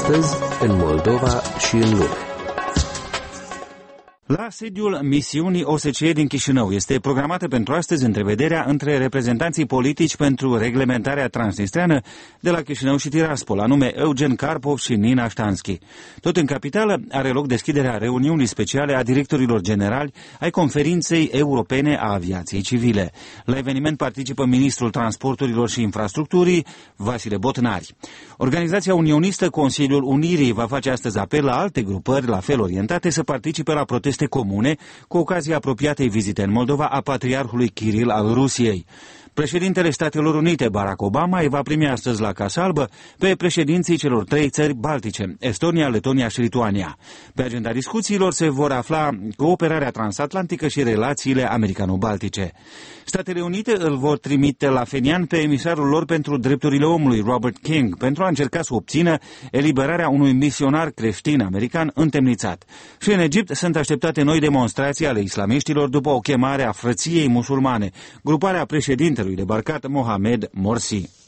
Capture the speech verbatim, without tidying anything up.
astăzi, în Moldova și în lume. La sediul misiunii O S C E din Chișinău este programată pentru astăzi întrevederea între reprezentanții politici pentru reglementarea transnistreană de la Chișinău și Tiraspol, anume Eugen Karpov și Nina Ștanski. Tot în capitală are loc deschiderea reuniunii speciale a directorilor generali ai Conferinței Europene a Aviației Civile. La eveniment participă ministrul transporturilor și infrastructurii, Vasile Botnari. Organizația unionistă Consiliul Unirii va face astăzi apel la alte grupări la fel orientate să participe la proteste comune cu ocazia apropiatei vizite în Moldova a patriarhului Kiril al Rusiei. Președintele Statelor Unite, Barack Obama, îi va primi astăzi la Casa Albă pe președinții celor trei țări baltice, Estonia, Letonia și Lituania. Pe agenda discuțiilor se vor afla cooperarea transatlantică și relațiile americano-baltice. Statele Unite îl vor trimite la Fenian pe emisarul lor pentru drepturile omului, Robert King, pentru a încerca să obțină eliberarea unui misionar creștin american întemnițat. Și în Egipt sunt așteptate noi demonstrații ale islamiștilor după o chemare a frăției musulmane, gruparea președintelui debarcat Mohamed Morsi.